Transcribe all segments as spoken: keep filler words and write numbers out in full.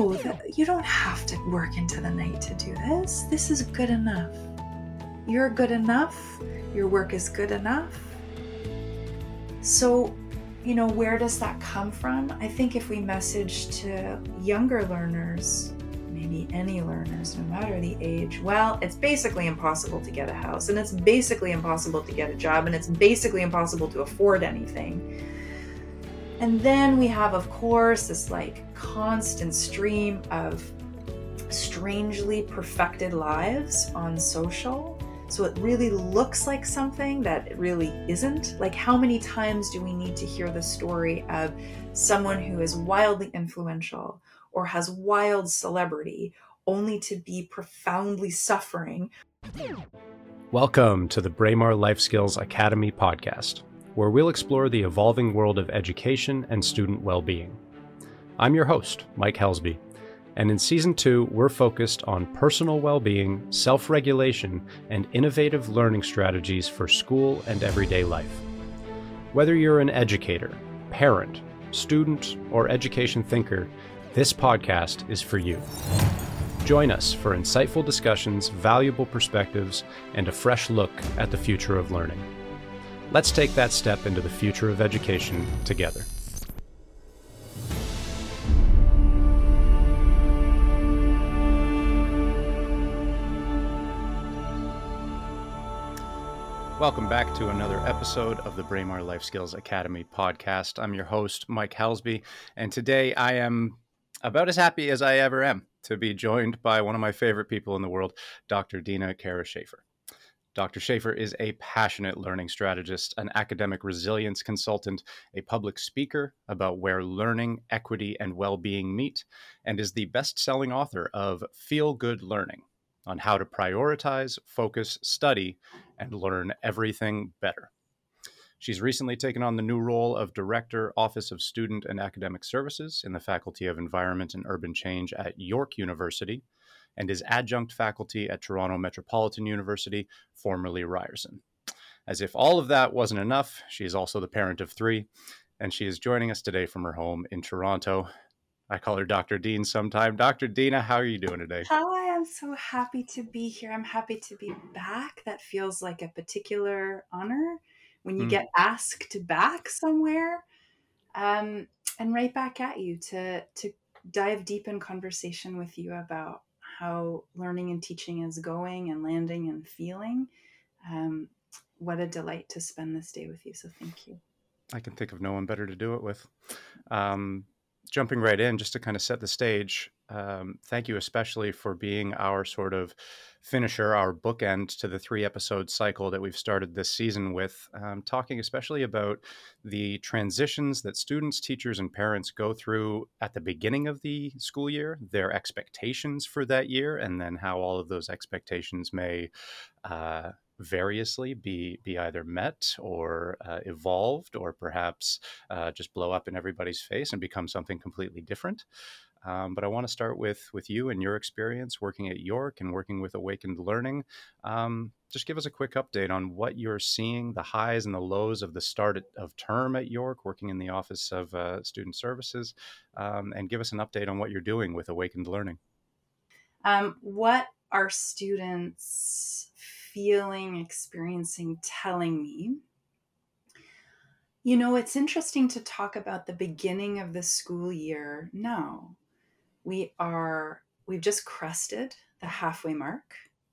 no, that, you don't have to work into the night to do this. This is good enough. You're good enough. Your work is good enough. So, you know, where does that come from? I think if we message to younger learners, maybe any learners, no matter the age, well, it's basically impossible to get a house, and it's basically impossible to get a job, and it's basically impossible to afford anything. And then we have, of course, this like constant stream of strangely perfected lives on social. So it really looks like something that it really isn't. Like, how many times do we need to hear the story of someone who is wildly influential or has wild celebrity only to be profoundly suffering? Welcome to the Braemar Life Skills Academy podcast, where we'll explore the evolving world of education and student well-being. I'm your host, Mike Helsby, and in Season two, we're focused on personal well-being, self-regulation, and innovative learning strategies for school and everyday life. Whether you're an educator, parent, student, or education thinker, this podcast is for you. Join us for insightful discussions, valuable perspectives, and a fresh look at the future of learning. Let's take that step into the future of education together. Welcome back to another episode of the Braemar Life Skills Academy podcast. I'm your host, Mike Helsby, and today I am about as happy as I ever am to be joined by one of my favorite people in the world, Doctor Dina Kara-Schaefer. Doctor Schaefer is a passionate learning strategist, an academic resilience consultant, a public speaker about where learning, equity, and well-being meet, and is the best-selling author of Feel Good Learning on how to prioritize, focus, study, and learn everything better. She's recently taken on the new role of Director, Office of Student and Academic Services in the Faculty of Environment and Urban Change at York University, and is adjunct faculty at Toronto Metropolitan University, formerly Ryerson. As if all of that wasn't enough, she is also the parent of three, and she is joining us today from her home in Toronto. I call her Doctor Dean sometime. Doctor Dina, how are you doing today? Hi, I'm so happy to be here. I'm happy to be back. That feels like a particular honor when you mm. get asked back somewhere, um, and right back at you to to dive deep in conversation with you about how learning and teaching is going and landing and feeling. Um, what a delight to spend this day with you. So thank you. I can think of no one better to do it with. Um, Jumping right in, just to kind of set the stage, um, thank you especially for being our sort of finisher, our bookend to the three episode cycle that we've started this season with, um, talking especially about the transitions that students, teachers, and parents go through at the beginning of the school year, their expectations for that year, and then how all of those expectations may uh, variously be be either met or uh, evolved, or perhaps uh, just blow up in everybody's face and become something completely different. Um, but I want to start with with you and your experience working at York and working with Awakened Learning. Um, just give us a quick update on what you're seeing, the highs and the lows of the start of term at York, working in the Office of uh, Student Services, um, and give us an update on what you're doing with Awakened Learning. Um, what are students feeling, experiencing, telling me? You know, it's interesting to talk about the beginning of the school year now. We are, we've just crested the halfway mark,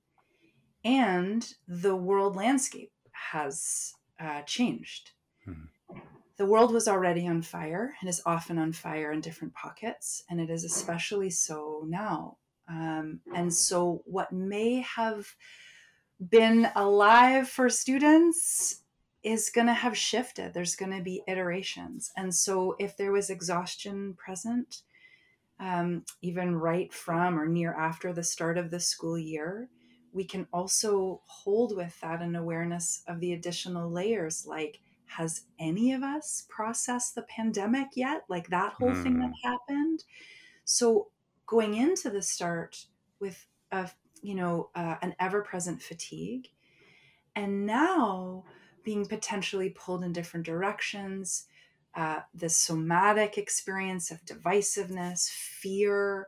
and the world landscape has uh, changed. Mm-hmm. The world was already on fire and is often on fire in different pockets, and it is especially so now. Um, and so what may have been alive for students is going to have shifted. There's going to be iterations. And so if there was exhaustion present, um, even right from or near after the start of the school year, we can also hold with that an awareness of the additional layers, like, has any of us processed the pandemic yet? Like that whole mm. thing that happened. So going into the start with a, you know, uh, an ever-present fatigue, and now being potentially pulled in different directions, uh, the somatic experience of divisiveness, fear,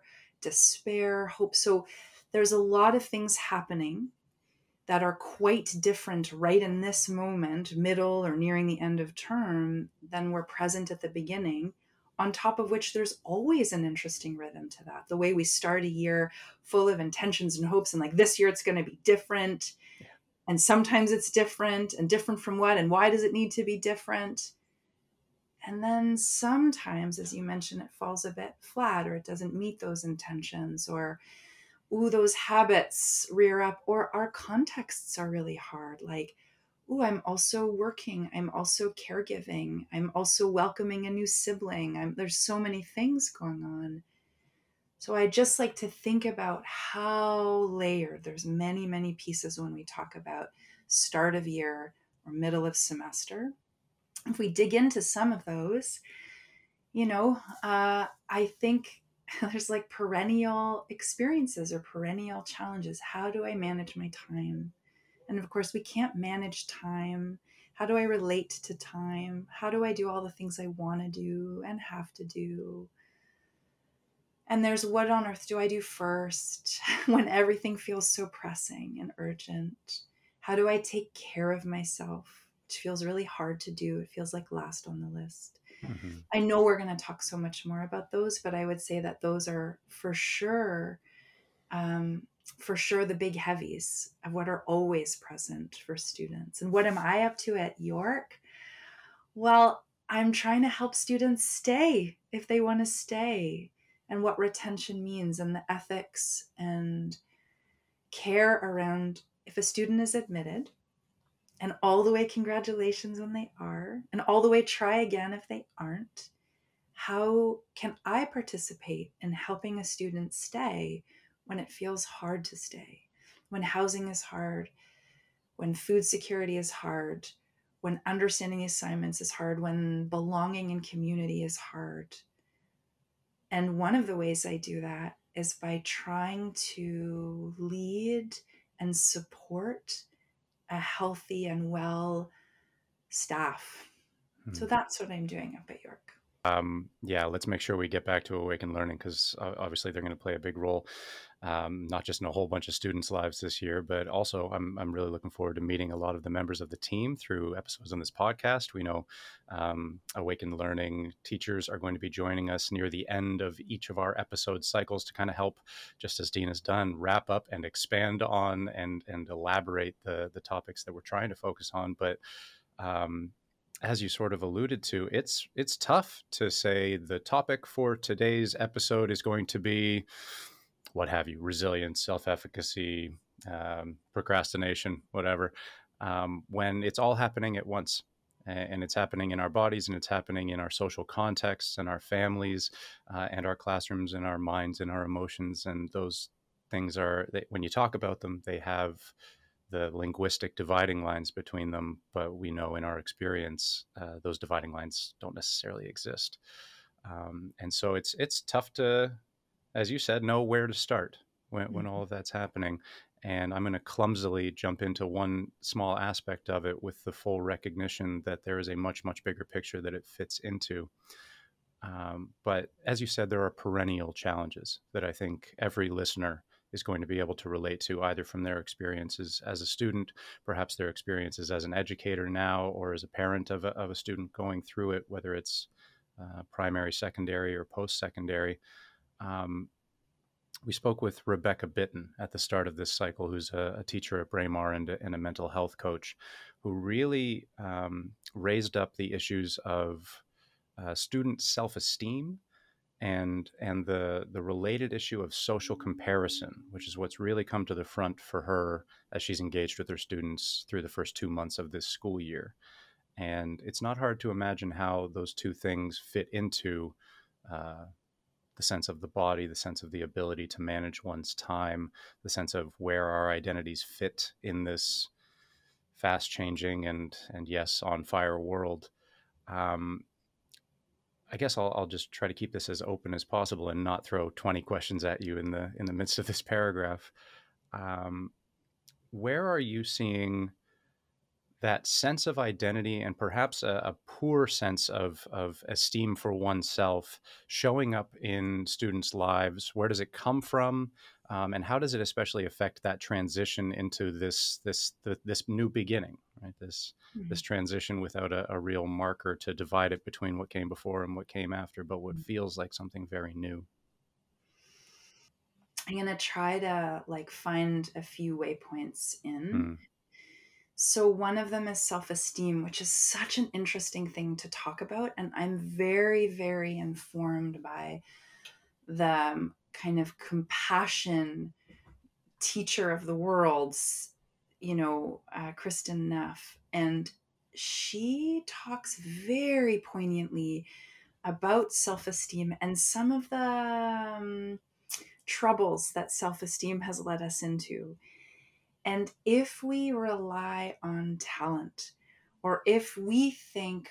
despair, hope. So there's a lot of things happening that are quite different right in this moment, middle or nearing the end of term, than were present at the beginning. On top of which, there's always an interesting rhythm to that. The way we start a year full of intentions and hopes, and like this year it's going to be different. Yeah. And sometimes it's different, and different from what, and why does it need to be different? And then sometimes, as you mentioned, it falls a bit flat, or it doesn't meet those intentions, or ooh, those habits rear up, or our contexts are really hard. Like, ooh, I'm also working. I'm also caregiving. I'm also welcoming a new sibling. I'm, there's so many things going on. So I just like to think about how layered. There's many, many pieces when we talk about start of year or middle of semester. If we dig into some of those, you know, uh, I think there's like perennial experiences or perennial challenges. How do I manage my time? And of course, we can't manage time. How do I relate to time? How do I do all the things I want to do and have to do? And there's what on earth do I do first when everything feels so pressing and urgent? How do I take care of myself? It feels really hard to do. It feels like last on the list. Mm-hmm. I know we're going to talk so much more about those, but I would say that those are for sure, um, for sure the big heavies of what are always present for students. And what am I up to at York? Well, I'm trying to help students stay if they want to stay, and what retention means, and the ethics and care around if a student is admitted, and all the way congratulations when they are, and all the way try again if they aren't. How can I participate in helping a student stay when it feels hard to stay, when housing is hard, when food security is hard, when understanding assignments is hard, when belonging in community is hard? And one of the ways I do that is by trying to lead and support a healthy and well staff. Hmm. So that's what I'm doing up at York. Um, yeah, let's make sure we get back to Awaken Learning, because uh, obviously they're going to play a big role, um, not just in a whole bunch of students' lives this year, but also I'm I'm really looking forward to meeting a lot of the members of the team through episodes on this podcast. We know um, Awaken Learning teachers are going to be joining us near the end of each of our episode cycles to kind of help, just as Dean has done, wrap up and expand on and and elaborate the the topics that we're trying to focus on. But um, as you sort of alluded to, it's it's tough to say the topic for today's episode is going to be what have you, resilience, self-efficacy, um, procrastination, whatever, um, when it's all happening at once. And it's happening in our bodies, and it's happening in our social contexts and our families, uh, and our classrooms and our minds and our emotions. And those things are, they, when you talk about them, they have the linguistic dividing lines between them, but we know in our experience uh, those dividing lines don't necessarily exist. Um, and so it's it's tough to, as you said, know where to start when, when all of that's happening. And I'm going to clumsily jump into one small aspect of it with the full recognition that there is a much, much bigger picture that it fits into. Um, but as you said, there are perennial challenges that I think every listener is going to be able to relate to, either from their experiences as a student, perhaps their experiences as an educator now, or as a parent of a, of a student going through it, whether it's uh, primary, secondary, or post-secondary. Um, we spoke with Rebecca Bitton at the start of this cycle, who's a, a teacher at Braemar and a, and a mental health coach, who really um, raised up the issues of uh, student self-esteem and and the the related issue of social comparison, which is what's really come to the front for her as she's engaged with her students through the first two months of this school year. And it's not hard to imagine how those two things fit into uh, the sense of the body, the sense of the ability to manage one's time, the sense of where our identities fit in this fast changing and and yes, on fire world. Um, I guess I'll, I'll just try to keep this as open as possible and not throw twenty questions at you in the in the midst of this paragraph. Um, where are you seeing that sense of identity and perhaps a, a poor sense of, of esteem for oneself showing up in students' lives? Where does it come from? Um, and how does it especially affect that transition into this this th- this new beginning, right? This this Mhm. transition without a, a real marker to divide it between what came before and what came after, but what feels like something very new. I'm going to try to like find a few waypoints in. Hmm. So one of them is self-esteem, which is such an interesting thing to talk about. And I'm very, very informed by the um, kind of compassion teacher of the world, you know, uh, Kristen Neff. And she talks very poignantly about self-esteem and some of the um, troubles that self-esteem has led us into. And if we rely on talent, or if we think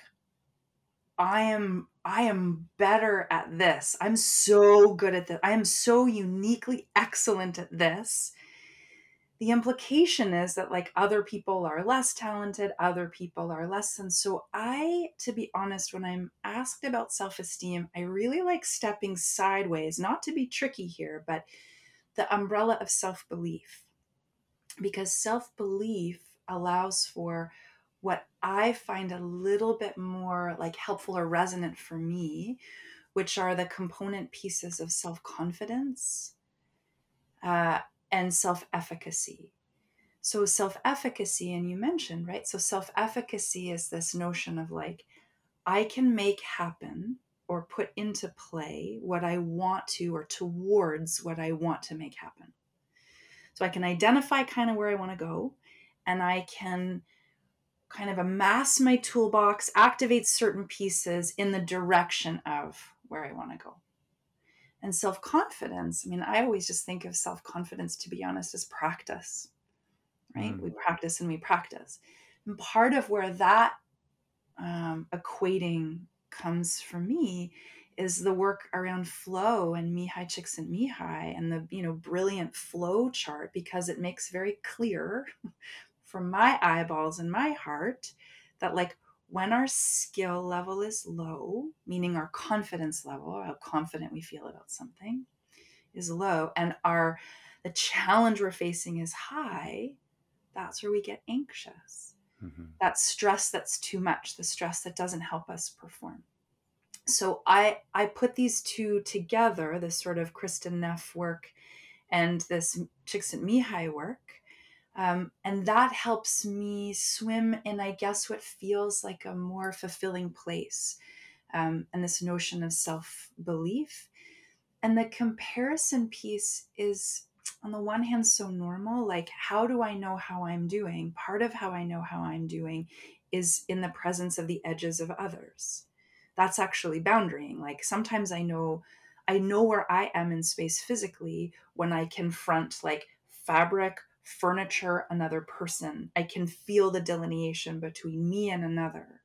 I am I am better at this, I'm so good at this, I am so uniquely excellent at this, the implication is that like other people are less talented, other people are less. And so I, to be honest, when I'm asked about self-esteem, I really like stepping sideways, not to be tricky here, but the umbrella of self-belief, because self-belief allows for what I find a little bit more like helpful or resonant for me, which are the component pieces of self-confidence uh, and self-efficacy. So self-efficacy, and you mentioned, right? So self-efficacy is this notion of like, I can make happen or put into play what I want to, or towards what I want to make happen. So I can identify kind of where I want to go, and I can kind of amass my toolbox, activate certain pieces in the direction of where I want to go. And self-confidence, I mean, I always just think of self-confidence, to be honest, as practice, right? Mm. We practice and we practice. And part of where that um, equating comes for me is the work around flow and Mihai Csikszentmihalyi and the, you know, brilliant flow chart, because it makes very clear from my eyeballs and my heart that like when our skill level is low, meaning our confidence level, how confident we feel about something is low, and our the challenge we're facing is high, that's where we get anxious. Hmm. That stress that's too much, the stress that doesn't help us perform. So I I put these two together, this sort of Kristen Neff work and this Csikszentmihalyi work, um, and that helps me swim in, I guess, what feels like a more fulfilling place, um, and this notion of self belief. And the comparison piece is, on the one hand, so normal. Like, how do I know how I'm doing? Part of how I know how I'm doing is in the presence of the edges of others. That's actually boundarying. Like, sometimes I know. I know where I am in space physically when I confront like fabric, furniture, another person. I can feel the delineation between me and another.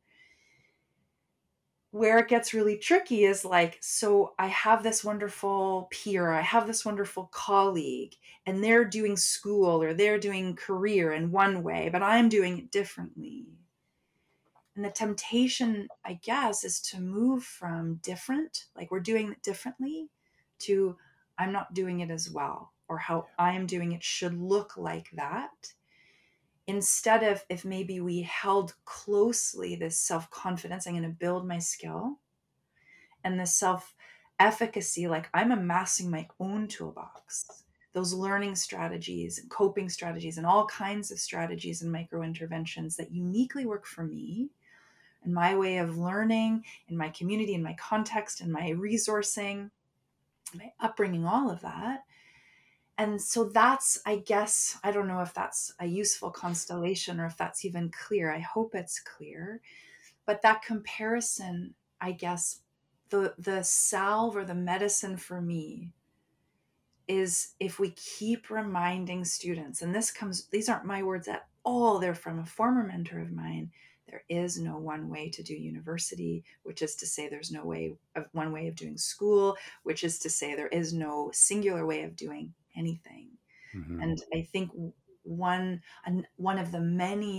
Where it gets really tricky is like, so I have this wonderful peer, I have this wonderful colleague, and they're doing school or they're doing career in one way, but I'm doing it differently. And the temptation, I guess, is to move from different, like we're doing it differently, to I'm not doing it as well, or how I am doing it should look like that. Instead of, if maybe we held closely this self confidence, I'm going to build my skill, and the self efficacy, like I'm amassing my own toolbox, those learning strategies and coping strategies and all kinds of strategies and micro interventions that uniquely work for me and my way of learning in my community, in my context, in my resourcing, my upbringing, all of that. And so that's, I guess, I don't know if that's a useful constellation or if that's even clear. I hope it's clear. But that comparison, I guess, the the salve or the medicine for me is if we keep reminding students, and this comes, these aren't my words at all, they're from a former mentor of mine. There is no one way to do university, which is to say there's no way of one way of doing school, which is to say there is no singular way of doing anything. Hmm. And I think one one of the many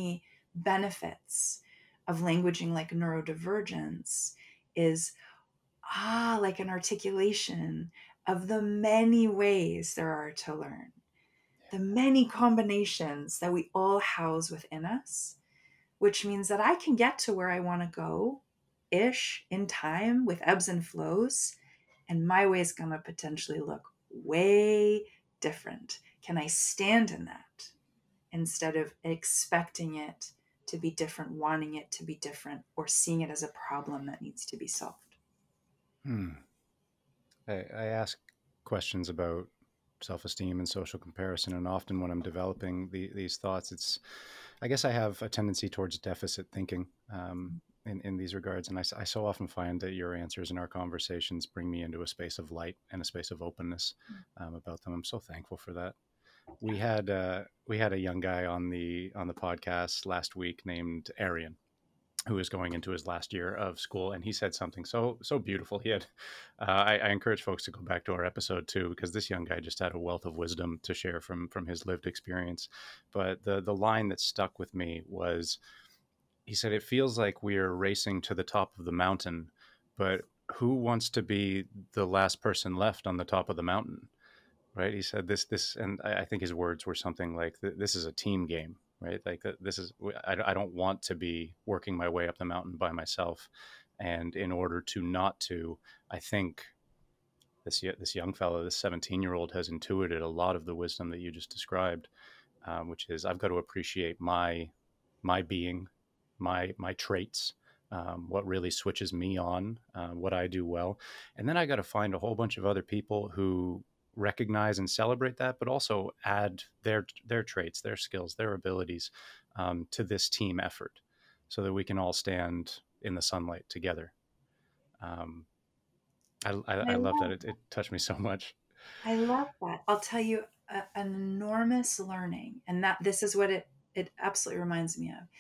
benefits of languaging like neurodivergence is, ah, like an articulation of the many ways there are to learn, the many combinations that we all house within us, which means that I can get to where I want to go ish in time with ebbs and flows. And my way is going to potentially look way different. Can I stand in that instead of expecting it to be different, wanting it to be different, or seeing it as a problem that needs to be solved? Hmm. I, I ask questions about self-esteem and social comparison, and often when I'm developing the, these thoughts, it's, I guess I have a tendency towards deficit thinking um, in, in these regards. And I, I so often find that your answers in our conversations bring me into a space of light and a space of openness um, about them. I'm so thankful for that. We had uh, we had a young guy on the on the podcast last week named Arian, who is going into his last year of school, and he said something so so beautiful. He had, uh, I, I encourage folks to go back to our episode too, because this young guy just had a wealth of wisdom to share from from his lived experience. But the the line that stuck with me was, he said, "It feels like we're racing to the top of the mountain, but who wants to be the last person left on the top of the mountain?" Right? He said this this, and I, I think his words were something like, "This is a team game." Right? Like this is, I, I don't want to be working my way up the mountain by myself. And in order to not to, I think this this young fellow, this seventeen year old, has intuited a lot of the wisdom that you just described, um, which is, I've got to appreciate my my being, my my traits, um, what really switches me on, uh, what I do well, and then I got to find a whole bunch of other people who recognize and celebrate that, but also add their their traits, their skills, their abilities um, to this team effort, so that we can all stand in the sunlight together. Um, I, I, I I love that. love, It, it touched me so much. I love that. I'll tell you a, an enormous learning, and that this is what it it absolutely reminds me of.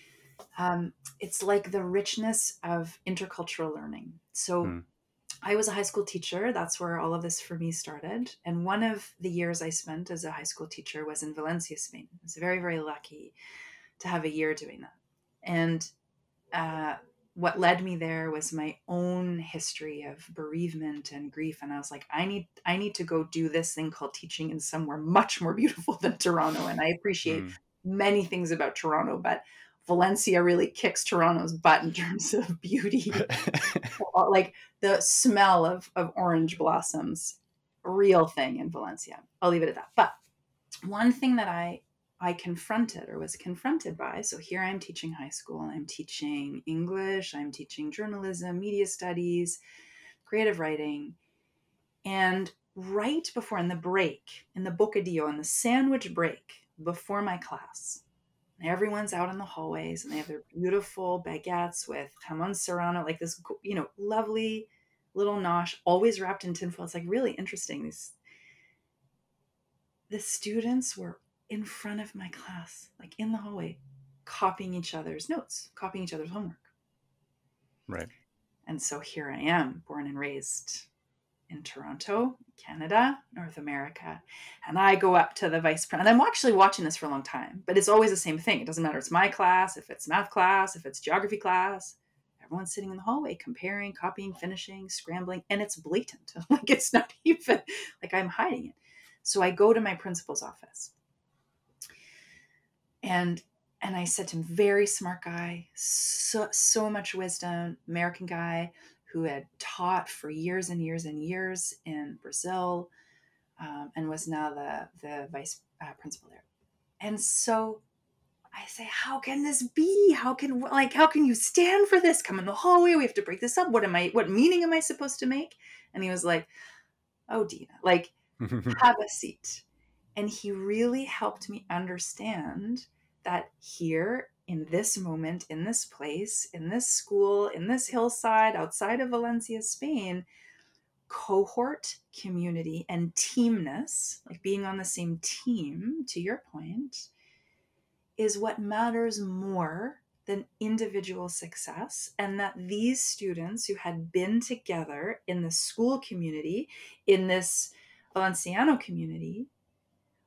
Um, it's like the richness of intercultural learning. So Hmm. I was a high school teacher. That's where all of this for me started. And one of the years I spent as a high school teacher was in Valencia, Spain. I was very, very lucky to have a year doing that. And uh, what led me there was my own history of bereavement and grief. And I was like, I need, I need to go do this thing called teaching in somewhere much more beautiful than Toronto. And I appreciate Hmm. many things about Toronto, but Valencia really kicks Toronto's butt in terms of beauty. Like the smell of, of orange blossoms, real thing in Valencia. I'll leave it at that. But one thing that I I confronted or was confronted by, so here I'm teaching high school, I'm teaching English, I'm teaching journalism, media studies, creative writing, and right before in the break, in the bocadillo, in the sandwich break before my class, everyone's out in the hallways and they have their beautiful baguettes with jamon serrano, like this, you know, lovely little nosh, always wrapped in tinfoil. It's like really interesting. These the students were in front of my class, like in the hallway, copying each other's notes, copying each other's homework. Right. And so here I am, born and raised in Toronto, Canada, North America. And I go up to the vice president. And I'm actually watching this for a long time, but it's always the same thing. It doesn't matter. It's my class, if it's math class, if it's geography class. Everyone's sitting in the hallway, comparing, copying, finishing, scrambling. And it's blatant. Like it's not even like I'm hiding it. So I go to my principal's office. And and I said to him, very smart guy, so, so much wisdom, American guy, who had taught for years and years and years in Brazil, um, and was now the, the vice uh, principal there. And so I say, how can this be? How can, like, how can you stand for this? Come in the hallway. We have to break this up. What am I, what meaning am I supposed to make? And he was like, oh, Dina, like, have a seat. And he really helped me understand that here in this moment, in this place, in this school, in this hillside outside of Valencia, Spain, cohort community and teamness, like being on the same team, to your point, is what matters more than individual success. And that these students who had been together in the school community, in this Valenciano community,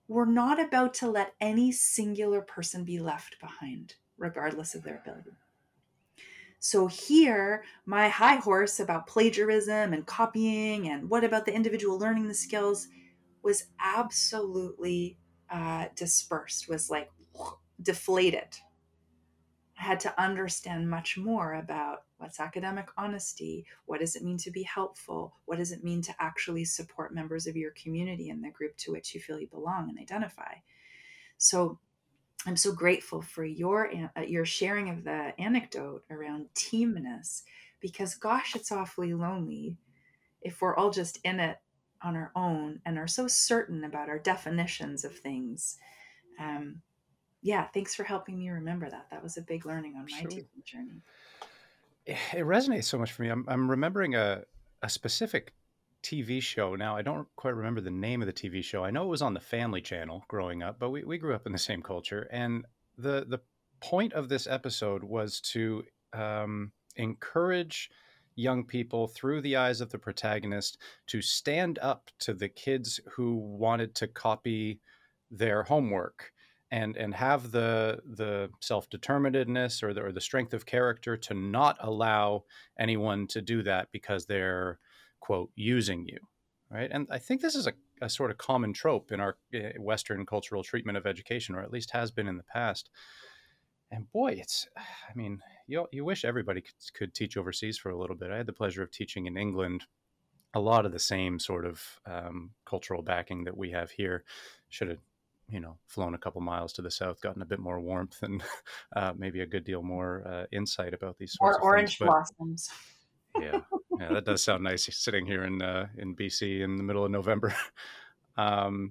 we're not about to let any singular person be left behind, regardless of their ability. So here, my high horse about plagiarism and copying and what about the individual learning the skills was absolutely uh, dispersed, was like deflated. I had to understand much more about what's academic honesty, what does it mean to be helpful, what does it mean to actually support members of your community and the group to which you feel you belong and identify. So I'm so grateful for your uh, your sharing of the anecdote around teamness, because gosh, it's awfully lonely if we're all just in it on our own and are so certain about our definitions of things. Um, yeah, thanks for helping me remember that. That was a big learning on my Sure. teaching journey. It resonates so much for me. I'm, I'm remembering a, a specific T V show. Now, I don't quite remember the name of the T V show. I know it was on the Family Channel growing up, but we, we grew up in the same culture. And the, the point of this episode was to um, encourage young people through the eyes of the protagonist to stand up to the kids who wanted to copy their homework and and have the the self-determinedness or the, or the strength of character to not allow anyone to do that because they're, quote, using you, right? And I think this is a, a sort of common trope in our uh, Western cultural treatment of education, or at least has been in the past. And boy, it's, I mean, you, you wish everybody could, could teach overseas for a little bit. I had the pleasure of teaching in England, a lot of the same sort of um, cultural backing that we have here. Should have, you know, flown a couple miles to the south, gotten a bit more warmth and uh, maybe a good deal more uh, insight about these sorts Or of things. orange But blossoms. yeah, yeah, that does sound nice sitting here in uh, in B C in the middle of November. um,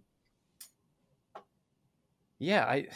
yeah, I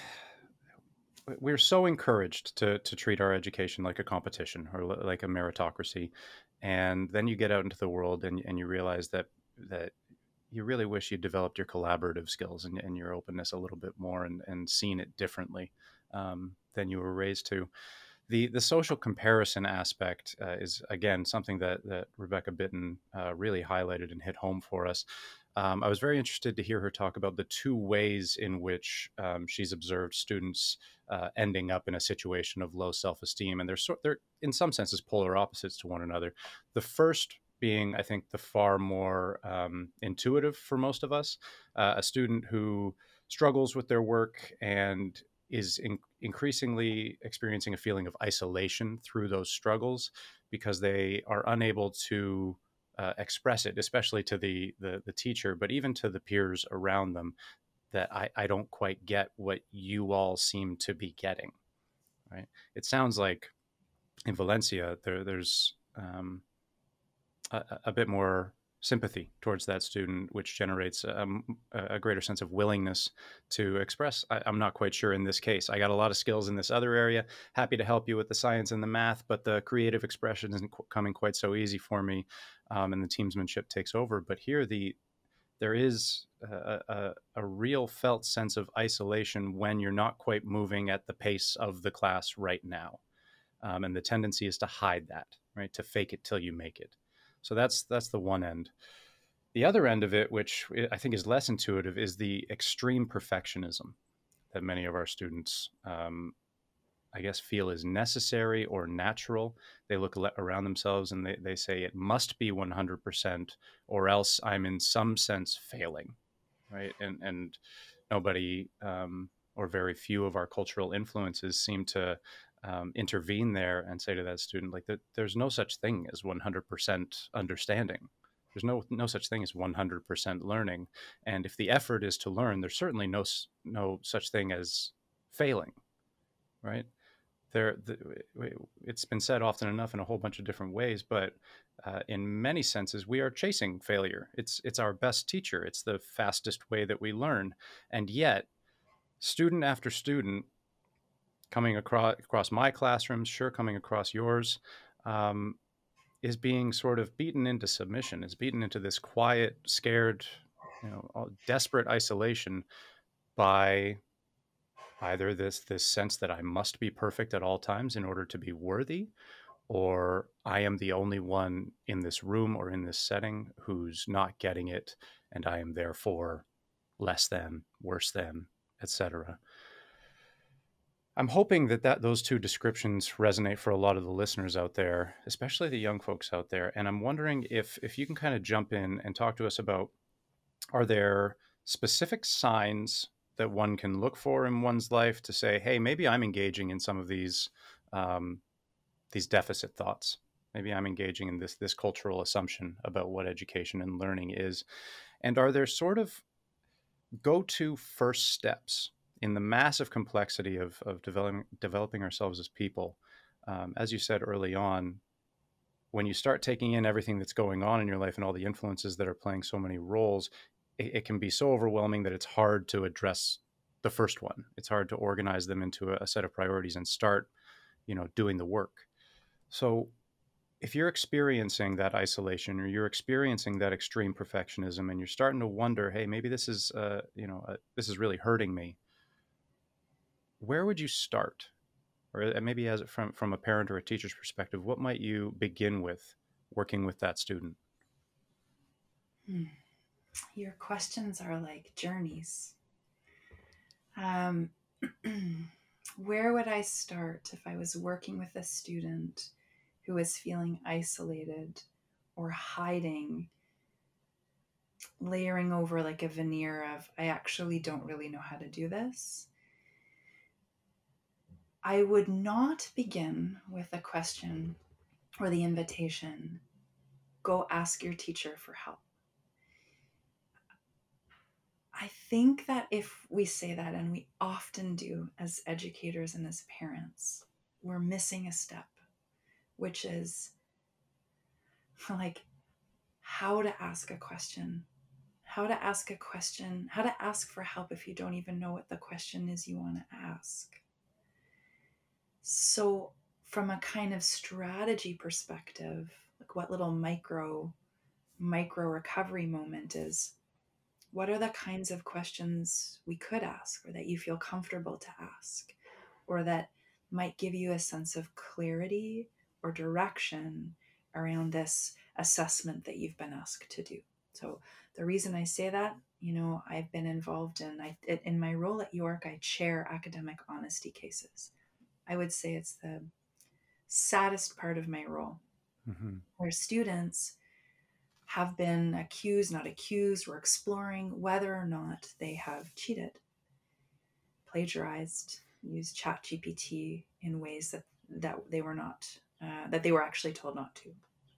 we're so encouraged to to treat our education like a competition or like a meritocracy, and then you get out into the world and and you realize that that you really wish you developed your collaborative skills and, and your openness a little bit more and, and seen it differently um, than you were raised to. The the social comparison aspect uh, is, again, something that, that Rebecca Bitton uh, really highlighted and hit home for us. Um, I was very interested to hear her talk about the two ways in which um, she's observed students uh, ending up in a situation of low self-esteem. And they're, so, they're, in some senses, polar opposites to one another. The first being, I think, the far more um, intuitive for most of us, uh, a student who struggles with their work and is in, increasingly experiencing a feeling of isolation through those struggles because they are unable to uh, express it, especially to the, the the teacher, but even to the peers around them, that I, I don't quite get what you all seem to be getting, right? It sounds like in Valencia, there, there's um, a, a bit more sympathy towards that student, which generates um, a greater sense of willingness to express. I, I'm not quite sure in this case. I got a lot of skills in this other area. Happy to help you with the science and the math, but the creative expression isn't qu- coming quite so easy for me, um, and the teamsmanship takes over. But here, the there is a, a, a real felt sense of isolation when you're not quite moving at the pace of the class right now, um, and the tendency is to hide that, right? To fake it till you make it. So that's that's the one end. The other end of it, which I think is less intuitive, is the extreme perfectionism that many of our students, um, I guess, feel is necessary or natural. They look around themselves and they, they say it must be one hundred percent or else I'm in some sense failing, right? And, and nobody um, or very few of our cultural influences seem to um, intervene there and say to that student, like, that there's no such thing as one hundred percent understanding. There's no no such thing as one hundred percent learning. And if the effort is to learn, there's certainly no no such thing as failing, right? There, the, it's been said often enough in a whole bunch of different ways, but uh, in many senses, we are chasing failure. It's it's our best teacher. It's the fastest way that we learn, and yet, student after student, coming across across my classrooms, sure, coming across yours, um, is being sort of beaten into submission. Is beaten into this quiet, scared, you know, desperate isolation by either this this sense that I must be perfect at all times in order to be worthy, or I am the only one in this room or in this setting who's not getting it, and I am therefore less than, worse than, et cetera. I'm hoping that, that those two descriptions resonate for a lot of the listeners out there, especially the young folks out there. And I'm wondering if if you can kind of jump in and talk to us about, are there specific signs that one can look for in one's life to say, hey, maybe I'm engaging in some of these um, these deficit thoughts. Maybe I'm engaging in this this cultural assumption about what education and learning is. And are there sort of go-to first steps in the massive complexity of, of developing, developing ourselves as people? Um, as you said early on, when you start taking in everything that's going on in your life and all the influences that are playing so many roles, it, it can be so overwhelming that it's hard to address the first one. It's hard to organize them into a, a set of priorities and start, you know, doing the work. So if you're experiencing that isolation, or you're experiencing that extreme perfectionism, and you're starting to wonder, hey, maybe this is, uh, you know, uh, this is really hurting me, where would you start? Or maybe as from, from a parent or a teacher's perspective, what might you begin with working with that student? Hmm. Your questions are like journeys. Um, where would I start if I was working with a student who is feeling isolated or hiding, layering over like a veneer of, I actually don't really know how to do this? I would not begin with a question or the invitation, go ask your teacher for help. I think that if we say that, and we often do as educators and as parents, we're missing a step, which is like how to ask a question, how to ask a question, how to ask for help if you don't even know what the question is you want to ask. So from a kind of strategy perspective, like what little micro, micro recovery moment is, what are the kinds of questions we could ask, or that you feel comfortable to ask, or that might give you a sense of clarity or direction around this assessment that you've been asked to do? So the reason I say that, you know, I've been involved in, I, in my role at York, I chair academic honesty cases. I would say it's the saddest part of my role, mm-hmm. where students have been accused, not accused, we're exploring whether or not they have cheated, plagiarized, used ChatGPT in ways that, that they were not, uh, that they were actually told not to.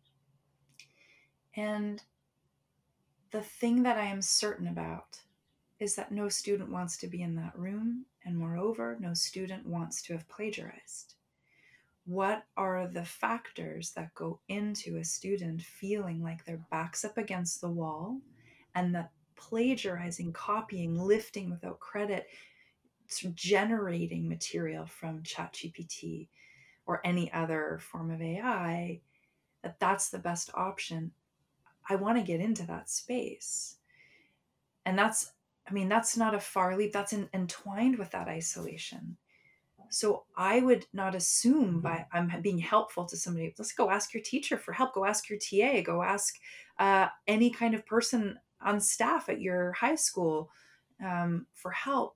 And the thing that I am certain about is that no student wants to be in that room, and moreover, no student wants to have plagiarized. What are the factors that go into a student feeling like their back's up against the wall, and that plagiarizing, copying, lifting without credit, generating material from ChatGPT or any other form of A I, that that's the best option? I want to get into that space. And that's, I mean, that's not a far leap. That's in, entwined with that isolation. So I would not assume by I'm being helpful to somebody, let's go ask your teacher for help, go ask your T A, go ask uh, any kind of person on staff at your high school um, for help.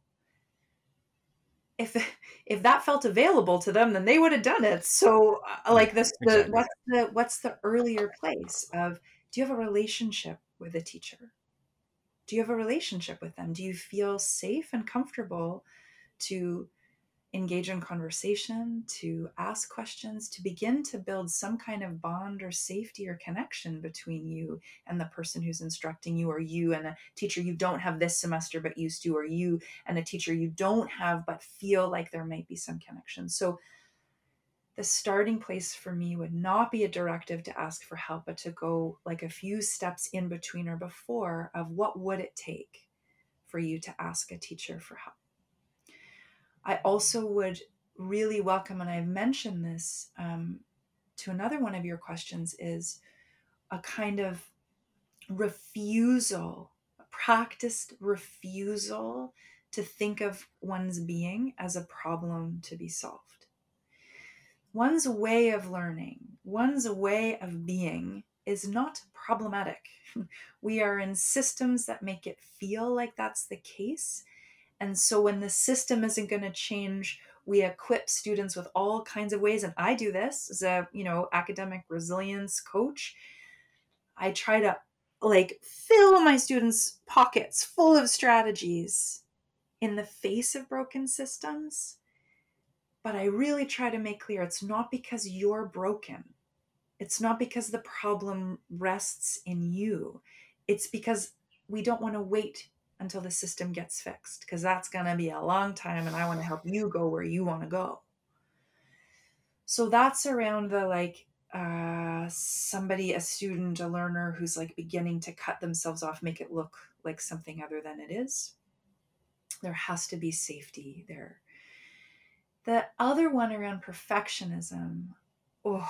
If if that felt available to them, then they would have done it. So uh, like this, the, exactly. what's the what's the earlier place of, do you have a relationship with a teacher? Do you have a relationship with them? Do you feel safe and comfortable to engage in conversation, to ask questions, to begin to build some kind of bond or safety or connection between you and the person who's instructing you, or you and a teacher you don't have this semester but used to, or you and a teacher you don't have but feel like there might be some connection? So the starting place for me would not be a directive to ask for help, but to go like a few steps in between or before of what would it take for you to ask a teacher for help. I also would really welcome, and I've mentioned this um, to another one of your questions, is a kind of refusal, a practiced refusal to think of one's being as a problem to be solved. One's way of learning, one's way of being is not problematic. We are in systems that make it feel like that's the case. And so when the system isn't going to change, we equip students with all kinds of ways. And I do this as a, you know, academic resilience coach. I try to like fill my students' pockets full of strategies in the face of broken systems. But I really try to make clear it's not because you're broken. It's not because the problem rests in you. It's because we don't want to wait until the system gets fixed, because that's going to be a long time and I want to help you go where you want to go. So that's around the like uh, somebody, a student, a learner who's like beginning to cut themselves off, make it look like something other than it is. There has to be safety there. The other one around perfectionism, oh,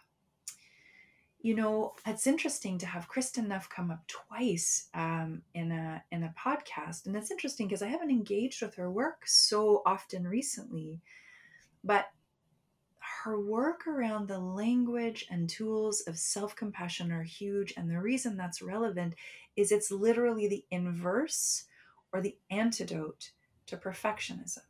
you know, it's interesting to have Kristen Neff come up twice um, in a in a podcast, and it's interesting because I haven't engaged with her work so often recently, but her work around the language and tools of self-compassion are huge, and the reason that's relevant is it's literally the inverse or the antidote to perfectionism.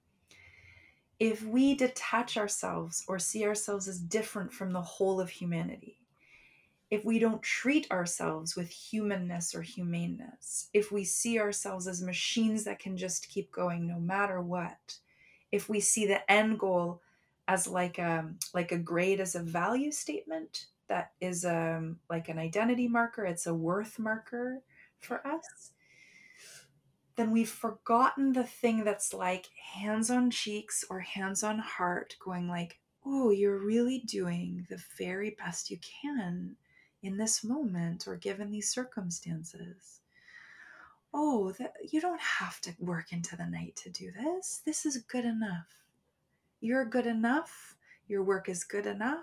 If we detach ourselves or see ourselves as different from the whole of humanity, if we don't treat ourselves with humanness or humaneness, if we see ourselves as machines that can just keep going no matter what, if we see the end goal as like a, like a grade as a value statement that is um, like an identity marker, it's a worth marker for us, then we've forgotten the thing that's like hands on cheeks or hands on heart, going like, oh, you're really doing the very best you can in this moment or given these circumstances. Oh, that, you don't have to work into the night to do this. This is good enough. You're good enough. Your work is good enough.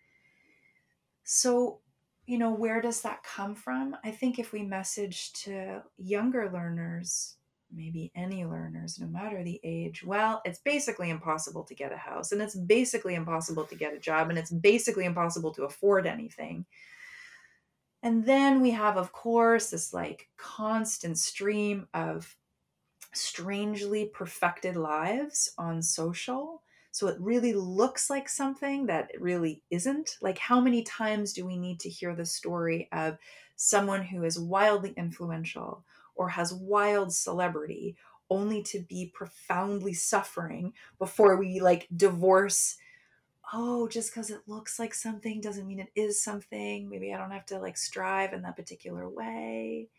So, you know, where does that come from? I think if we message to younger learners, maybe any learners, no matter the age, well, it's basically impossible to get a house, and it's basically impossible to get a job, and it's basically impossible to afford anything. And then we have, of course, this like constant stream of strangely perfected lives on social. So it really looks like something that it really isn't. Like, how many times do we need to hear the story of someone who is wildly influential or has wild celebrity only to be profoundly suffering before we like divorce? Oh, just because it looks like something doesn't mean it is something. Maybe I don't have to like strive in that particular way.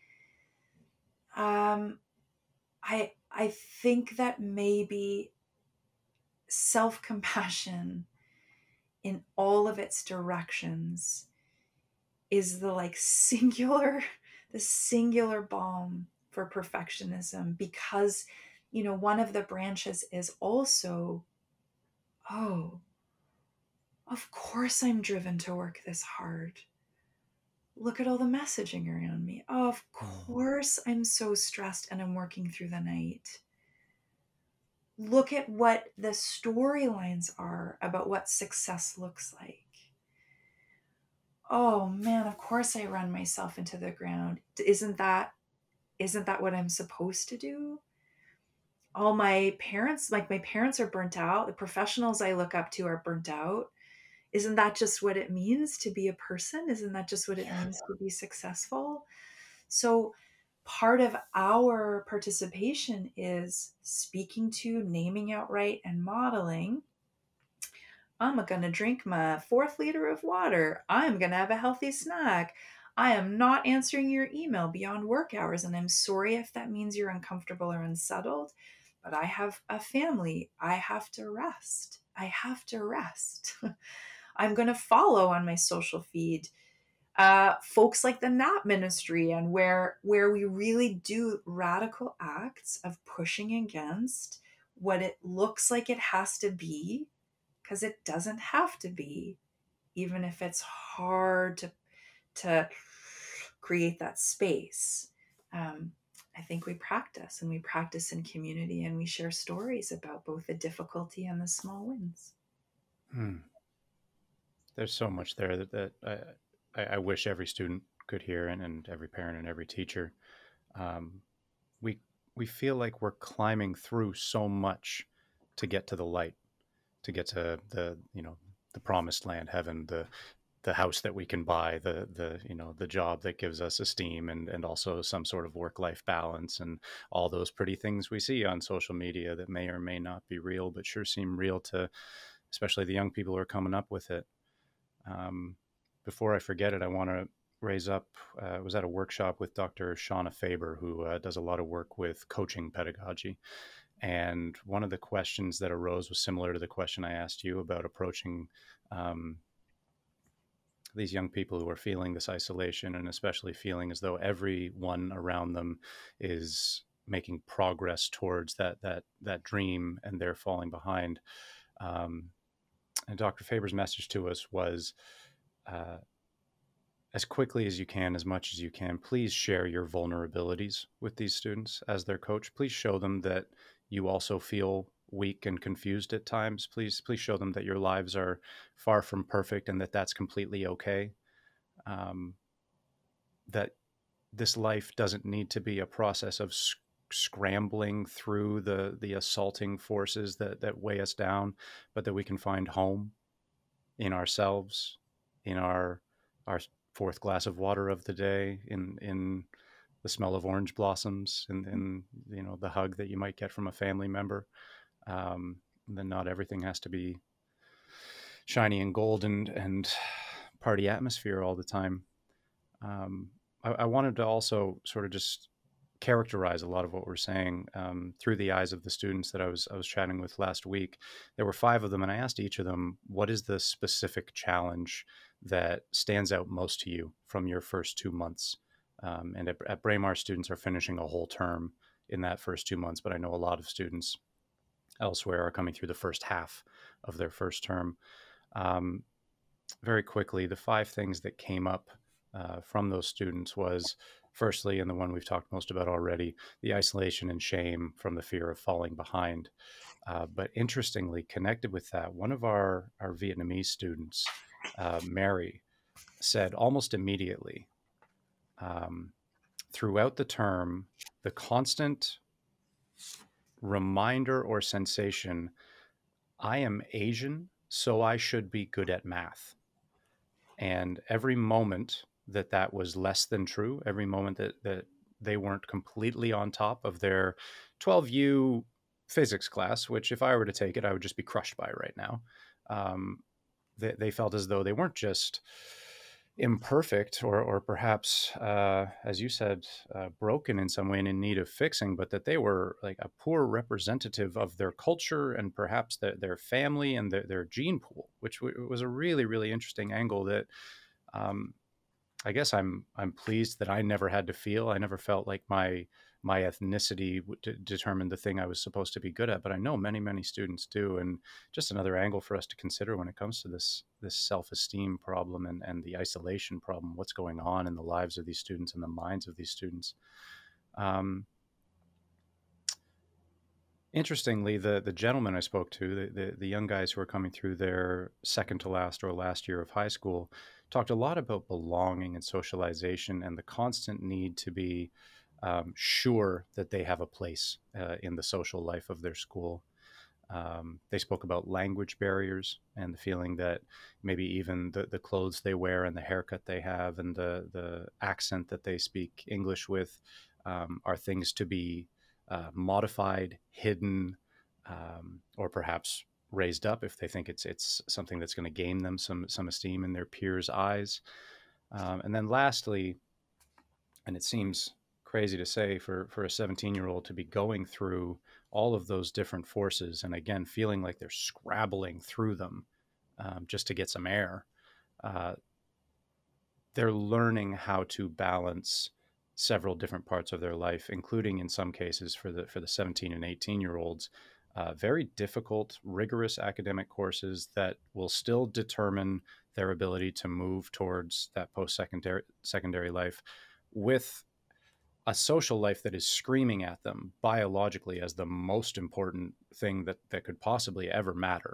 Um, I I think that maybe self-compassion in all of its directions is the like singular, the singular balm for perfectionism, because, you know, one of the branches is also, oh, of course I'm driven to work this hard. Look at all the messaging around me. Oh, of course I'm so stressed and I'm working through the night. Look at what the storylines are about what success looks like. Oh man, of course I run myself into the ground. Isn't that isn't that what I'm supposed to do? All my parents, like my parents are burnt out. The professionals I look up to are burnt out. Isn't that just what it means to be a person? Isn't that just what it Yeah. means to be successful? So part of our participation is speaking to, naming outright, and modeling. I'm going to drink my fourth liter of water. I'm going to have a healthy snack. I am not answering your email beyond work hours. And I'm sorry if that means you're uncomfortable or unsettled, but I have a family. I have to rest. I have to rest. I'm going to follow on my social feed uh, folks like the N A P ministry, and where where we really do radical acts of pushing against what it looks like it has to be, because it doesn't have to be, even if it's hard to to create that space. Um, I think we practice, and we practice in community, and we share stories about both the difficulty and the small wins. Hmm. There's so much there that, that I, I, I wish every student could hear, and, and every parent and every teacher. Um, we we feel like we're climbing through so much to get to the light, to get to the you know the promised land, heaven, the the house that we can buy, the the you know the job that gives us esteem, and and also some sort of work life balance, and all those pretty things we see on social media that may or may not be real, but sure seem real to especially the young people who are coming up with it. Um, Before I forget it, I want to raise up. Uh, I was at a workshop with Doctor Shauna Faber, who uh, does a lot of work with coaching pedagogy. And one of the questions that arose was similar to the question I asked you about approaching um, these young people who are feeling this isolation, and especially feeling as though everyone around them is making progress towards that that that dream, and they're falling behind. Um, and Doctor Faber's message to us was, uh, as quickly as you can, as much as you can, please share your vulnerabilities with these students as their coach. Please show them that you also feel weak and confused at times. Please, please show them that your lives are far from perfect and that that's completely okay. Um, that this life doesn't need to be a process of sc- scrambling through the the assaulting forces that that weigh us down, but that we can find home in ourselves, in our our fourth glass of water of the day, in in the smell of orange blossoms, and in, in you know the hug that you might get from a family member. Um, then not everything has to be shiny and gold and and party atmosphere all the time. Um, I, I wanted to also sort of just characterize a lot of what we're saying um, through the eyes of the students that I was I was chatting with last week. There were five of them, and I asked each of them, "What is the specific challenge that stands out most to you from your first two months?" Um, and at, at Braemar, students are finishing a whole term in that first two months, but I know a lot of students elsewhere are coming through the first half of their first term. Um, Very quickly, the five things that came up uh, from those students was, firstly, and the one we've talked most about already, the isolation and shame from the fear of falling behind. Uh, but interestingly, connected with that, one of our, our Vietnamese students, uh, Mary, said almost immediately, um, throughout the term, the constant reminder or sensation, I am Asian, so I should be good at math. And every moment that that was less than true, every moment that, that they weren't completely on top of their twelve U physics class, which if I were to take it, I would just be crushed by right now. Um, they, they felt as though they weren't just imperfect or, or perhaps, uh, as you said, uh, broken in some way and in need of fixing, but that they were like a poor representative of their culture and perhaps the, their family and the, their gene pool, which w- was a really, really interesting angle that um, I guess I'm I'm pleased that I never had to feel. I never felt like my my ethnicity d- determined the thing I was supposed to be good at. But I know many many students do, and just another angle for us to consider when it comes to this this self esteem problem and and the isolation problem. What's going on in the lives of these students and the minds of these students? Um, Interestingly, the the gentleman I spoke to, the, the the young guys who are coming through their second to last or last year of high school, talked a lot about belonging and socialization and the constant need to be um, sure that they have a place uh, in the social life of their school. Um, they spoke about language barriers and the feeling that maybe even the, the clothes they wear and the haircut they have and the the accent that they speak English with um, are things to be uh, modified, hidden, um, or perhaps raised up if they think it's it's something that's going to gain them some some esteem in their peers' eyes. Um, and then lastly, and it seems crazy to say for for a seventeen year old to be going through all of those different forces and again feeling like they're scrabbling through them um, just to get some air. Uh, they're learning how to balance several different parts of their life, including in some cases for the for the seventeen and eighteen year olds, uh, very difficult, rigorous academic courses that will still determine their ability to move towards that post secondary secondary life with a social life that is screaming at them biologically as the most important thing that that could possibly ever matter,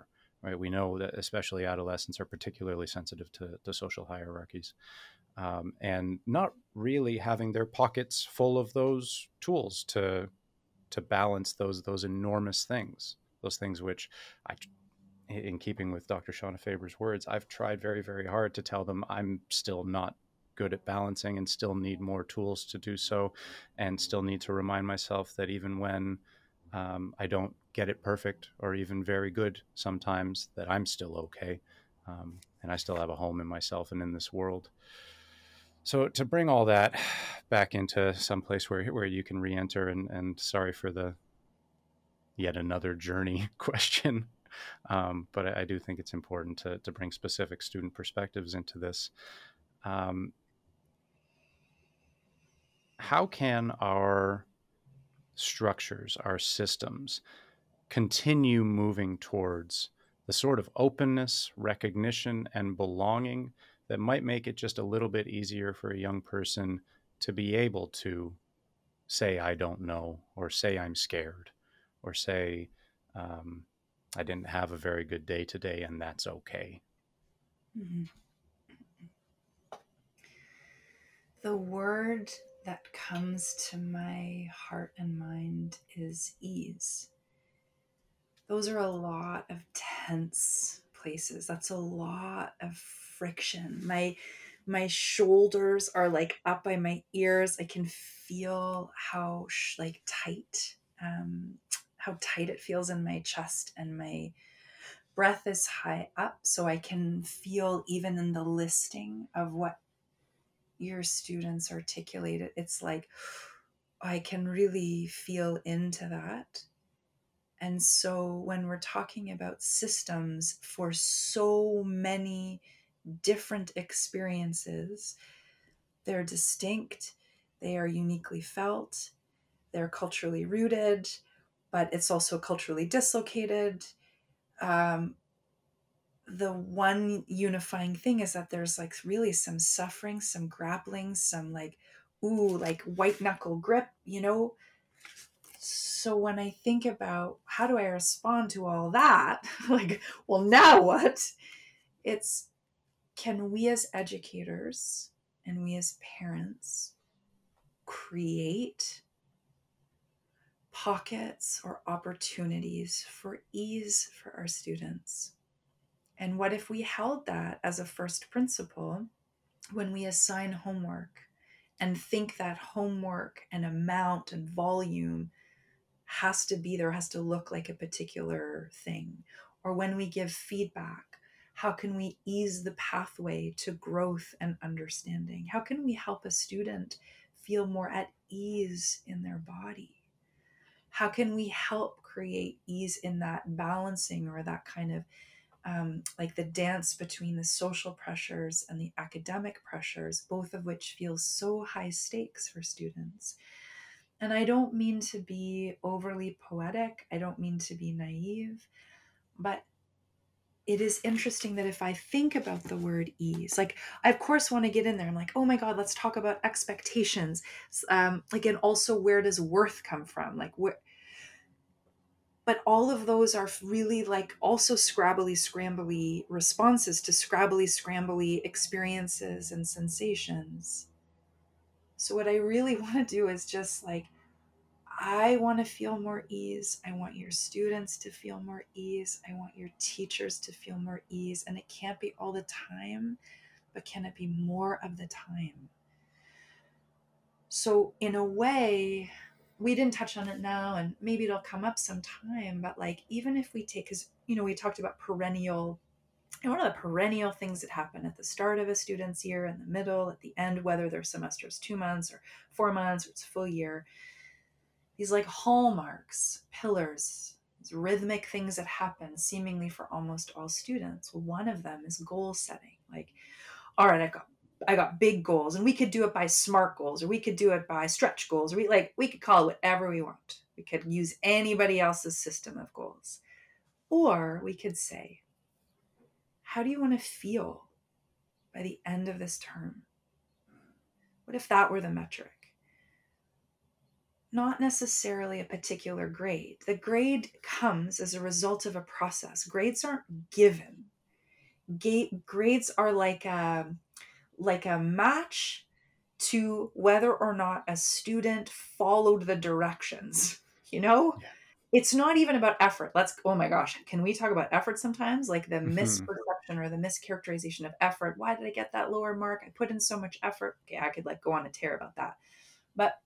right? We know that especially adolescents are particularly sensitive to, to social hierarchies, um, and not really having their pockets full of those tools to to balance those those enormous things, those things which I, in keeping with Doctor Shauna Faber's words, I've tried very, very hard to tell them I'm still not good at balancing and still need more tools to do so, and still need to remind myself that even when um, I don't get it perfect or even very good sometimes, that I'm still okay, um, and I still have a home in myself and in this world. So to bring all that back into some place where where you can re-enter, and, and sorry for the yet another journey question, um, but I, I do think it's important to, to bring specific student perspectives into this. Um, how can our structures, our systems, continue moving towards the sort of openness, recognition, and belonging that might make it just a little bit easier for a young person to be able to say, I don't know, or say, I'm scared, or say, um, I didn't have a very good day today, and that's okay? Mm-hmm. The word that comes to my heart and mind is ease. Those are a lot of tense places. That's a lot of friction. My my shoulders are like up by my ears. I can feel how sh- like tight, um, how tight it feels in my chest, and my breath is high up. So I can feel even in the listing of what your students articulated. It's like I can really feel into that. And so when we're talking about systems for so many different experiences, they're distinct, they are uniquely felt, they're culturally rooted, but it's also culturally dislocated. Um, the one unifying thing is that there's like really some suffering, some grappling, some like, ooh, like white knuckle grip, you know? So when I think about how do I respond to all that, like, well, now what? It's, can we as educators and we as parents create pockets or opportunities for ease for our students? And what if we held that as a first principle when we assign homework, and think that homework and amount and volume has to be there, has to look like a particular thing? Or when we give feedback, how can we ease the pathway to growth and understanding? How can we help a student feel more at ease in their body? How can we help create ease in that balancing, or that kind of um, like the dance between the social pressures and the academic pressures, both of which feel so high stakes for students? And I don't mean to be overly poetic. I don't mean to be naive, but it is interesting that if I think about the word ease, like I of course want to get in there. I'm like, oh my God, let's talk about expectations. Um, like, and also where does worth come from? Like where, but all of those are really like also scrabbly, scrambly responses to scrabbly, scrambly experiences and sensations. So what I really want to do is just like, I want to feel more ease. I want your students to feel more ease. I want your teachers to feel more ease. And it can't be all the time, but can it be more of the time? So in a way, we didn't touch on it now, and maybe it'll come up sometime, but like, even if we take, because, you know, we talked about perennial, and one of the perennial things that happen at the start of a student's year, in the middle, at the end, whether their semester is two months or four months or it's a full year, these like hallmarks, pillars, these rhythmic things that happen seemingly for almost all students. Well, one of them is goal setting. Like, all right, I got I got big goals, and we could do it by SMART goals, or we could do it by stretch goals, or we like we could call it whatever we want. We could use anybody else's system of goals. Or we could say, how do you want to feel by the end of this term? What if that were the metric? not necessarily a particular grade. The grade comes as a result of a process. Grades aren't given. Ga- grades are like a, like a match to whether or not a student followed the directions, you know? Yeah. It's not even about effort. Let's, oh my gosh, can we talk about effort sometimes? Like the Mhm. misperception or the mischaracterization of effort. Why did I get that lower mark? I put in so much effort. Okay, I could like go on a tear about that. But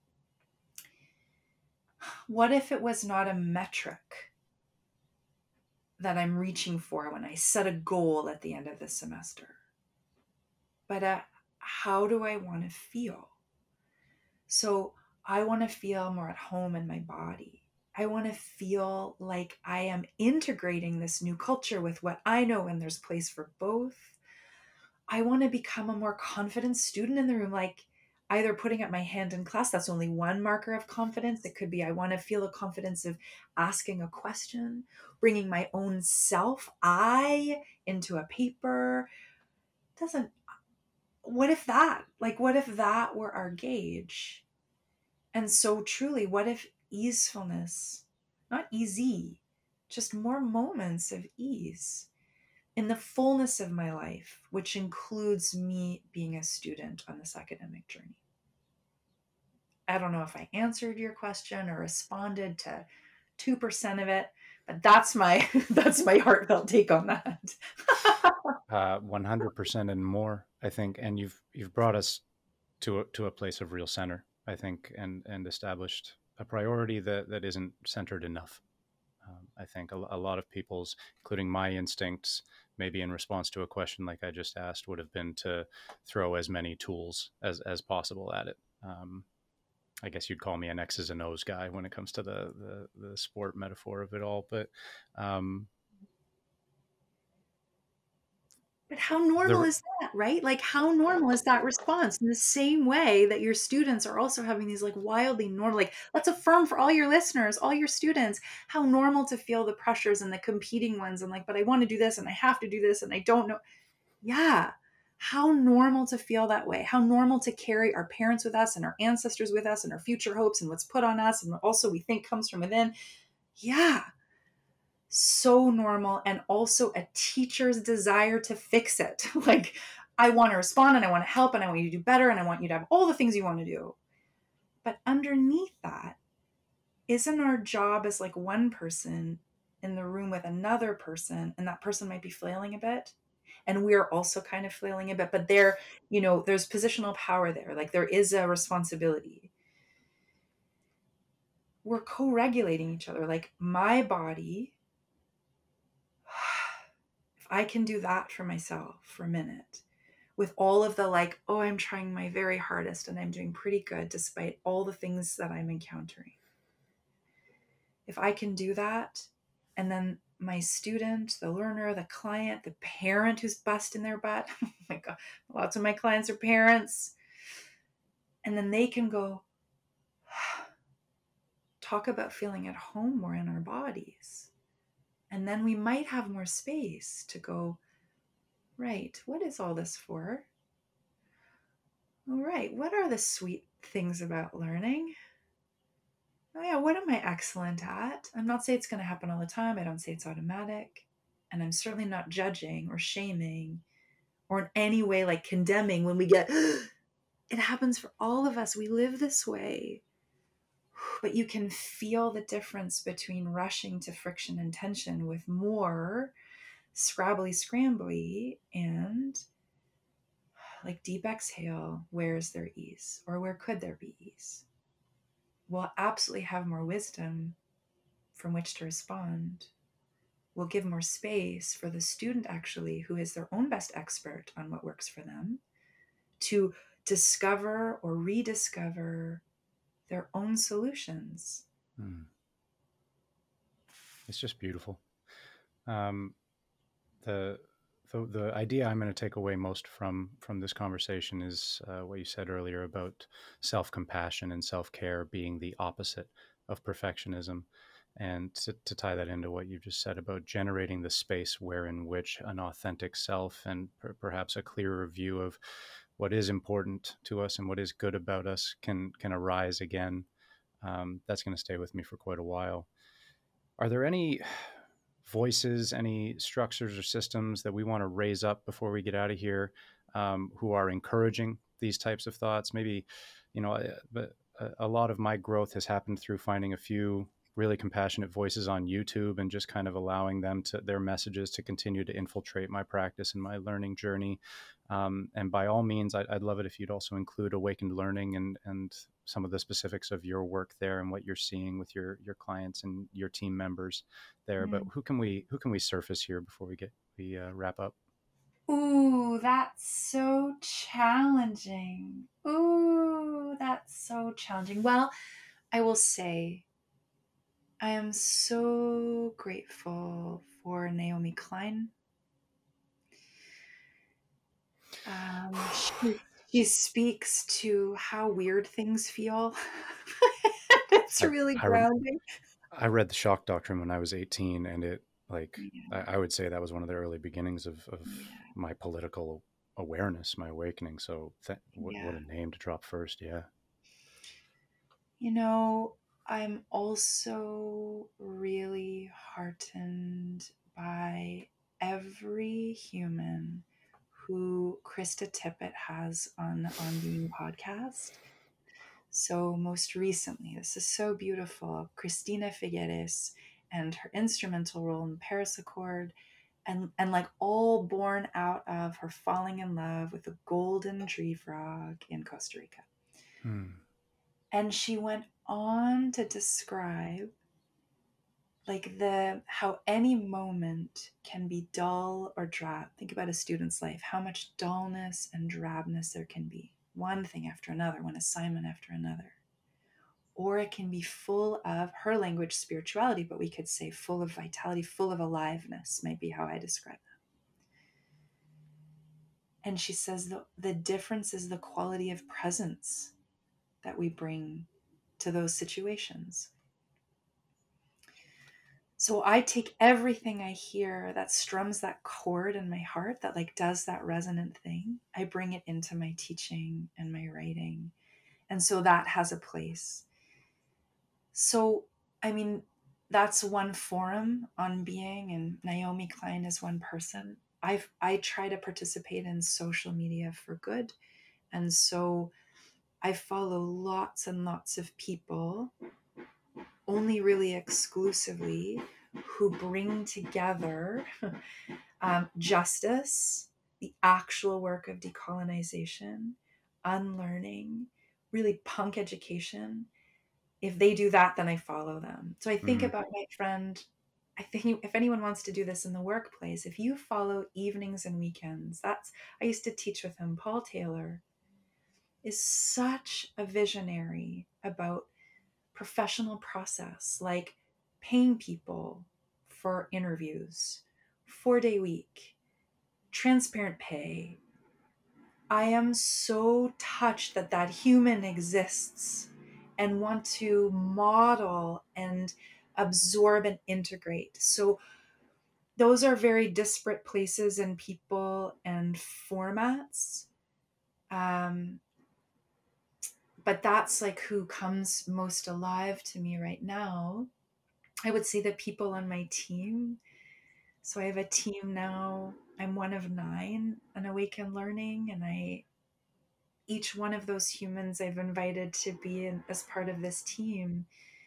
what if it was not a metric that I'm reaching for when I set a goal at the end of the semester? But uh, how do I want to feel? So I want to feel more at home in my body. I want to feel like I am integrating this new culture with what I know, and there's place for both. I want to become a more confident student in the room, like either putting up my hand in class. That's only one marker of confidence. It could be I want to feel the confidence of asking a question, bringing my own self, I, into a paper. Doesn't, what if that, like, what if that were our gauge? And so truly, what if easefulness, not easy, just more moments of ease in the fullness of my life, which includes me being a student on this academic journey? I don't know if I answered your question or responded to two percent of it, but that's my that's my heartfelt take on that. Uh, one hundred percent and more, I think. And you've you've brought us to a, to a place of real center, I think, and and established a priority that that isn't centered enough. Um, I think a, a lot of people's, including my instincts, maybe in response to a question like I just asked, would have been to throw as many tools as as possible at it. Um, I guess you'd call me an X's and O's guy when it comes to the the, the sport metaphor of it all, but um, But how normal the is that, right? Like, how normal is that response? In the same way that your students are also having these like wildly normal, like, let's affirm for all your listeners, all your students, how normal to feel the pressures and the competing ones and like, but I want to do this and I have to do this and I don't know. Yeah. How normal to feel that way. How normal to carry our parents with us and our ancestors with us and our future hopes and what's put on us and also we think comes from within. Yeah, so normal, and also a teacher's desire to fix it. Like, I want to respond and I want to help and I want you to do better and I want you to have all the things you want to do. But underneath that, isn't our job as like one person in the room with another person, and that person might be flailing a bit and we're also kind of flailing a bit, but there, you know, there's positional power there. Like, there is a responsibility. We're co-regulating each other. Like, my body, if I can do that for myself for a minute, with all of the like, oh, I'm trying my very hardest and I'm doing pretty good despite all the things that I'm encountering. If I can do that, and then my student, the learner, the client, the parent who's busting their butt, oh my God, lots of my clients are parents, and then they can go, talk about feeling at home more in our bodies. And then we might have more space to go, right, what is all this for? All right, what are the sweet things about learning? Oh yeah, what am I excellent at? I'm not saying it's going to happen all the time. I don't say it's automatic. And I'm certainly not judging or shaming or in any way like condemning when we get, it happens for all of us. We live this way. But you can feel the difference between rushing to friction and tension with more scrabbly scrambly and like deep exhale. Where is there ease, or where could there be ease? We'll absolutely have more wisdom from which to respond. We'll give more space for the student, actually, who is their own best expert on what works for them, to discover or rediscover their own solutions. mm, it's just beautiful. Um, the the the idea I'm going to take away most from from this conversation is uh, what you said earlier about self-compassion and self-care being the opposite of perfectionism, and to, to tie that into what you just said about generating the space where in which an authentic self and per- perhaps a clearer view of what is important to us and what is good about us can can arise again. Um, that's going to stay with me for quite a while. Are there any voices, any structures or systems that we want to raise up before we get out of here, um, who are encouraging these types of thoughts? Maybe, you know, but a lot of my growth has happened through finding a few really compassionate voices on YouTube and just kind of allowing them to their messages to continue to infiltrate my practice and my learning journey. Um, and by all means, I'd, I'd love it if you'd also include Awakened Learning and and some of the specifics of your work there and what you're seeing with your your clients and your team members there. But Mm. who can we who can we surface here before we get we uh, wrap up? Ooh, that's so challenging. Ooh, that's so challenging. Well, I will say I am so grateful for Naomi Klein. Um, she, she speaks to how weird things feel. It's I, really I, rem- grounding. I read the Shock Doctrine when I was eighteen, and it like Yeah, I, I would say that was one of the early beginnings of, of yeah, my political awareness, my awakening. So th- what, what yeah. a name to drop first. Yeah. You know, I'm also really heartened by every human who Krista Tippett has on on Being podcast. So most recently, this is so beautiful, Christina Figueres and her instrumental role in the Paris Accord, and and like all born out of her falling in love with a golden tree frog in Costa Rica. Hmm. And she went on to describe like the how any moment can be dull or drab. Think about a student's life, how much dullness and drabness there can be, one thing after another, one assignment after another. Or it can be full of her language, spirituality, but we could say full of vitality, full of aliveness, might be how I describe that. And she says the, the difference is the quality of presence that we bring to those situations. So I take everything I hear that strums that chord in my heart, that like does that resonant thing, I bring it into my teaching and my writing. And so that has a place. So, I mean, that's one forum on being, and Naomi Klein is one person. I've I try to participate in social media for good. And so I follow lots and lots of people, only really exclusively, who bring together um, justice, the actual work of decolonization, unlearning, really punk education. If they do that, then I follow them. So I think Mm. about my friend. I think if anyone wants to do this in the workplace, if you follow evenings and weekends, that's, I used to teach with him. Paul Taylor is such a visionary about professional process, like paying people for interviews, four day week, transparent pay. I am so touched that that human exists and want to model and absorb and integrate. So those are very disparate places and people and formats. Um, but that's like who comes most alive to me right now. I would say the people on my team. So I have a team now. I'm one of nine on Awaken Learning, and I each one of those humans I've invited to be in, as part of this team.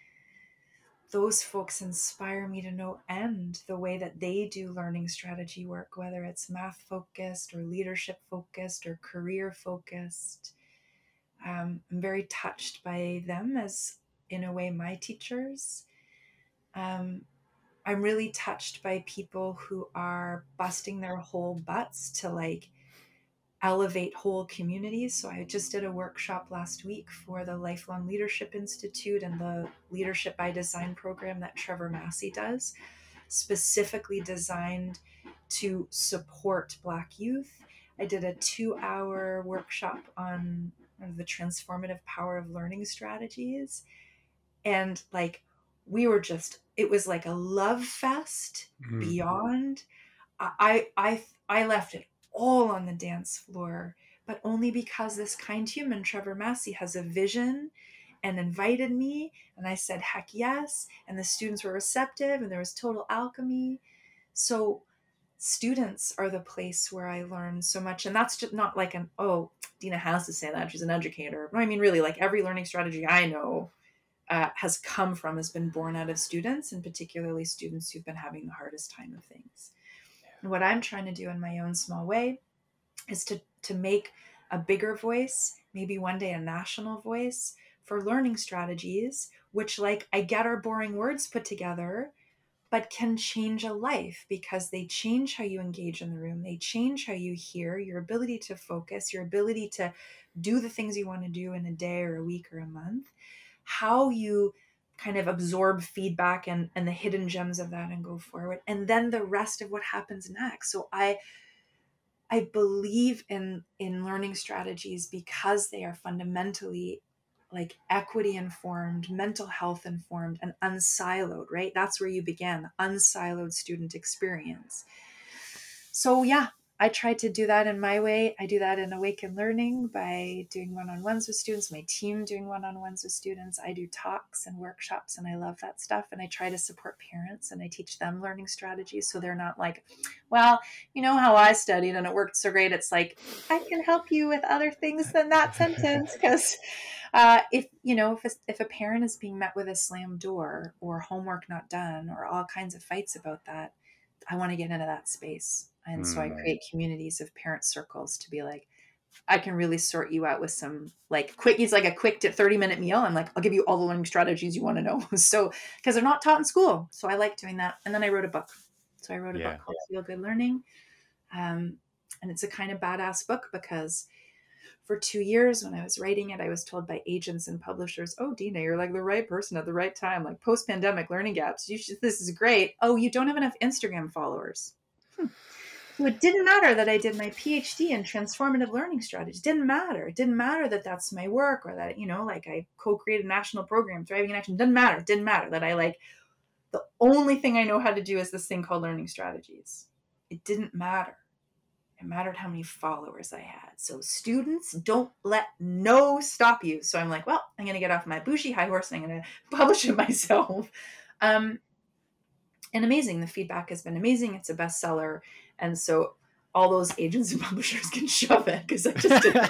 Those folks inspire me to no end, the way that they do learning strategy work, whether it's math focused or leadership focused or career focused. Um, I'm very touched by them as, in a way, my teachers. Um, I'm really touched by people who are busting their whole butts to like elevate whole communities. So I just did a workshop last week for the Lifelong Leadership Institute and the Leadership by Design program that Trevor Massey does, specifically designed to support Black youth. I did a two hour workshop on the transformative power of learning strategies. And like, we were just, it was like a love fest Mm. beyond. I, I, I left it all on the dance floor, but only because this kind human, Trevor Massey, has a vision and invited me, and I said, heck yes. And the students were receptive, and there was total alchemy. So students are the place where I learn so much. And that's just not like an, oh, Dina has to say that, she's an educator. No, I mean, really, like every learning strategy I know uh, has come from, has been born out of students, and particularly students who've been having the hardest time of things. And what I'm trying to do in my own small way is to, to make a bigger voice, maybe one day a national voice for learning strategies, which, like, I get our boring words put together, but can change a life because they change how you engage in the room. They change how you hear, your ability to focus, your ability to do the things you want to do in a day or a week or a month, how you kind of absorb feedback and, and the hidden gems of that and go forward. And then the rest of what happens next. So I, I believe in, in learning strategies because they are fundamentally like equity informed, mental health informed, and unsiloed, right? That's where you began, the unsiloed student experience. So yeah, I try to do that in my way. I do that in Awaken Learning by doing one-on-ones with students, my team doing one-on-ones with students. I do talks and workshops, and I love that stuff. And I try to support parents, and I teach them learning strategies so they're not like, well, you know how I studied and it worked so great. It's like, I can help you with other things than that sentence. Because uh, if, you know, if a, if a parent is being met with a slam door or homework not done or all kinds of fights about that, I want to get into that space. And so I create communities of parent circles to be like, I can really sort you out with some like quick, it's like a quick thirty minute meal. I'm like, I'll give you all the learning strategies you want to know. So, because they're not taught in school. So I like doing that. And then I wrote a book. So I wrote a yeah. book called Feel Good Learning. Um, and it's a kind of badass book because for two years when I was writing it, I was told by agents and publishers, oh, Dina, you're like the right person at the right time, like post-pandemic learning gaps. You should, this is great. Oh, you don't have enough Instagram followers. Hmm. So it didn't matter that I did my PhD in transformative learning strategies. It didn't matter. It didn't matter that that's my work or that, you know, like I co-created a national program, Thriving in Action. It didn't matter. It didn't matter that I like, the only thing I know how to do is this thing called learning strategies. It didn't matter. It mattered how many followers I had. So students, don't let no stop you. So I'm like, well, I'm going to get off my bougie high horse and I'm going to publish it myself. Um, and amazing. The feedback has been amazing. It's a bestseller. And so all those agents and publishers can shove it because I just did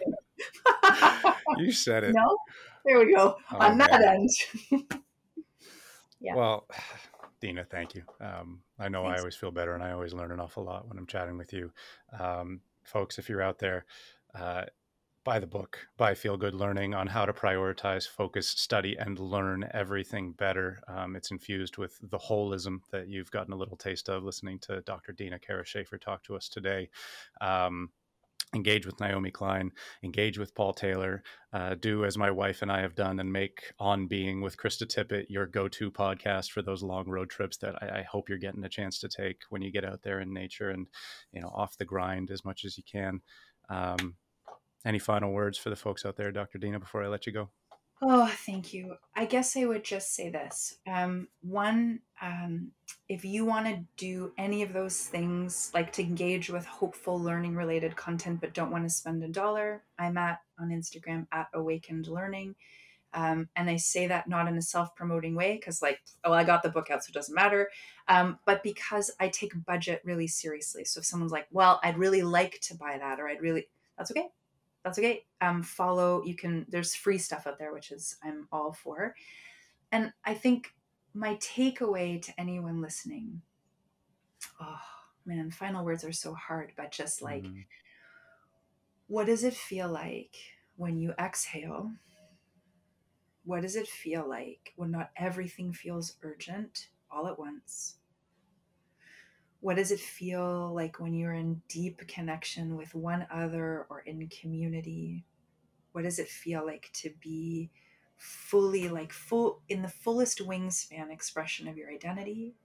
You said it. No? There we go. Oh, on that man. end. Yeah. Well, Dina, thank you. Um, I know Thanks. I always feel better and I always learn an awful lot when I'm chatting with you. Um, folks, if you're out there, uh, buy the book, buy Feel Good Learning on how to prioritize, focus, study, and learn everything better. Um, it's infused with the holism that you've gotten a little taste of listening to Doctor Dina Kara-Schaefer talk to us today. Um, engage with Naomi Klein, engage with Paul Taylor, uh, do as my wife and I have done and make On Being with Krista Tippett your go-to podcast for those long road trips that I, I hope you're getting a chance to take when you get out there in nature and, you know, off the grind as much as you can. Um, any final words for the folks out there, Doctor Dina, before I let you go? Oh, thank you. I guess I would just say this. Um, one, um, if you want to do any of those things, like to engage with hopeful learning related content, but don't want to spend a dollar, I'm at on Instagram at Awakened Learning. Um, and I say that not in a self-promoting way because like, oh, I got the book out, so it doesn't matter. Um, but because I take budget really seriously. So if someone's like, well, I'd really like to buy that, or I'd really, that's okay. That's okay. Um, follow, you can, there's free stuff out there, which is, I'm all for. And I think my takeaway to anyone listening, oh man, final words are so hard, but just like, mm-hmm. what does it feel like when you exhale? What does it feel like when not everything feels urgent all at once? What does it feel like when you're in deep connection with one other or in community? What does it feel like to be fully, like full, in the fullest wingspan expression of your identity?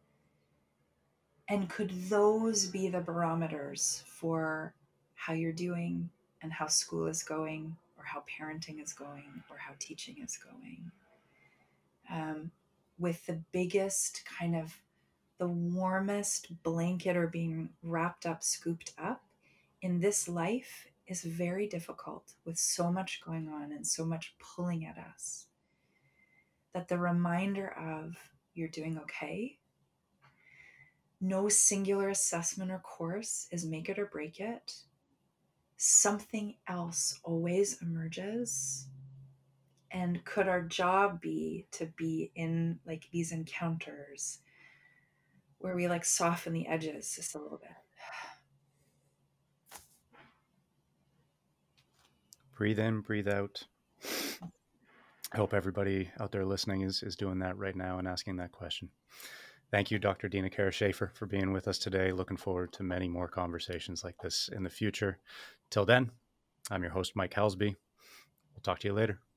And could those be the barometers for how you're doing and how school is going, or how parenting is going, or how teaching is going? Um, with the biggest kind of, the warmest blanket or being wrapped up, scooped up in this life is very difficult with so much going on and so much pulling at us, that the reminder of you're doing okay, no singular assessment or course is make it or break it. Something else always emerges. And could our job be to be in like these encounters where we like soften the edges just a little bit? Breathe in, breathe out. I hope everybody out there listening is, is doing that right now and asking that question. Thank you, Doctor Deena Kara-Schaefer, for being with us today. Looking forward to many more conversations like this in the future. Till then, I'm your host, Mike Helsby. We'll talk to you later.